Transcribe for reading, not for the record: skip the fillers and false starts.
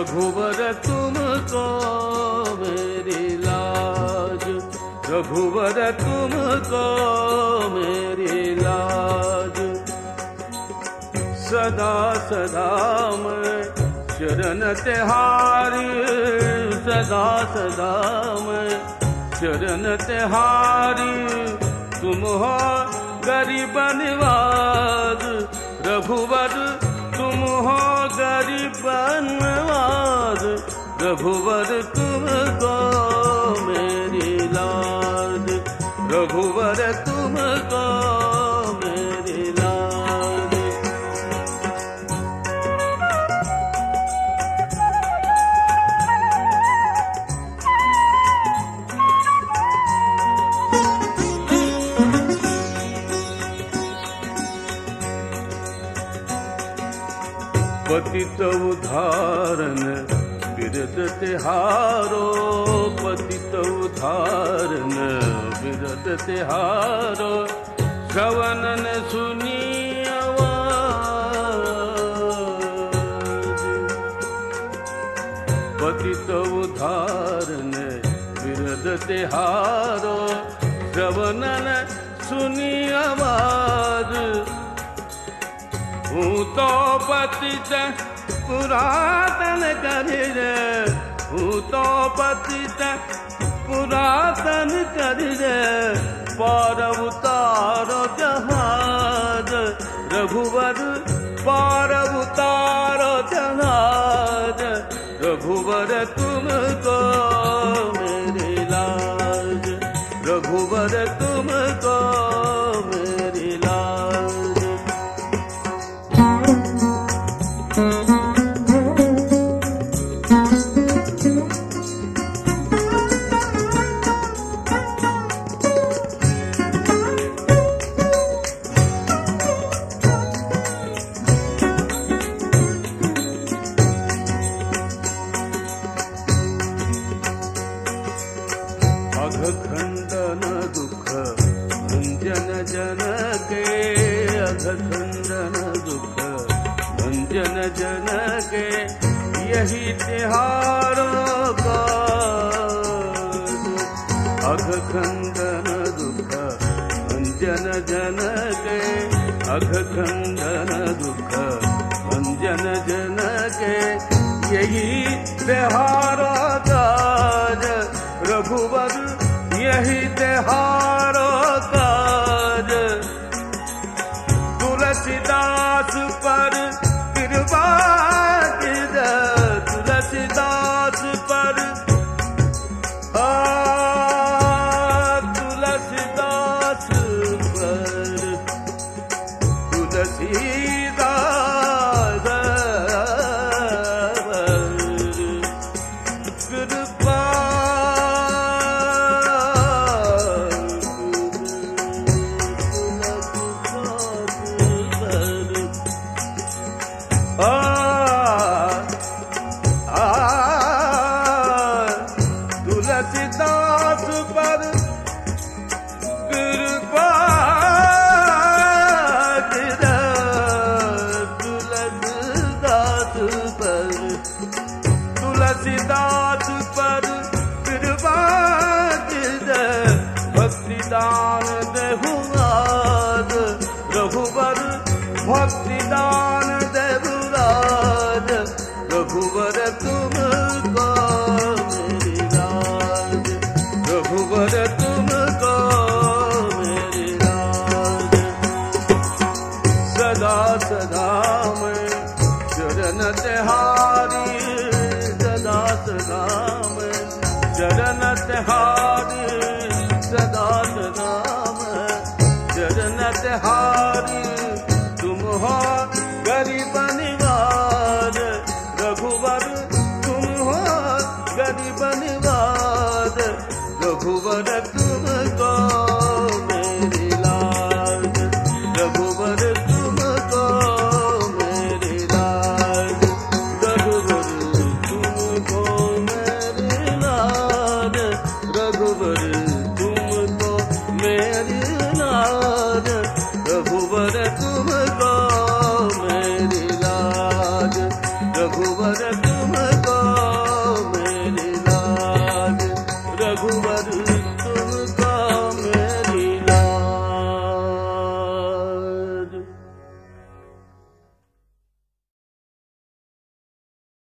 रघुवर तुमको मेरी लाज, रघुवर तुमको मेरी लाज। सदा सदा मैं चरण तिहारी, सदा सदा मैं चरण तिहारी। तुम हो गरीब निवाज, रघुवर तुम हो गरीब निवाज। रघुवर तुमको मेरी लाज, रघुवर तुमको मेरी लाज। पतित उद्धारण बिरद तिहारो, पतित उद्धारण बिरद तिहारो। श्रवणन सुनी आवाज, पतित उद्धारण बिरद तिहारो। श्रवणन सुनी आवाज। हूँ तो पतित पुरातन करिर, हूँ तो पतित पुरातन करिर। पार उतारो जहाज, रघुवर पार उतारो जहाज। रघुवर तुमको मेरी लाज, रघुवर तुमको मेरी लाज। अघखंडन दुख भंजन जन के, अघखंडन दुख भंजन जन के। यही तिहारों का अघखंडन दुख भंजन जन के, अघखंडन दुख भंजन जन के। यही तिहारों का रघुवर, यही तिहारों काज। तुलसीदास पर कृपा कीज, तुलसीदास पर तुलसीदास पर, तुलसीदास कृपा। तुलसीदास पर कृपा तुलसीदास पर, तुलसीदास पर कृपा। भक्ति दान देहुराज, रघुवर भक्ति दान देहुराज। रघुवर तुमको मेरी लाज, रघुवर तुमको मेरी लाज। सदा सदा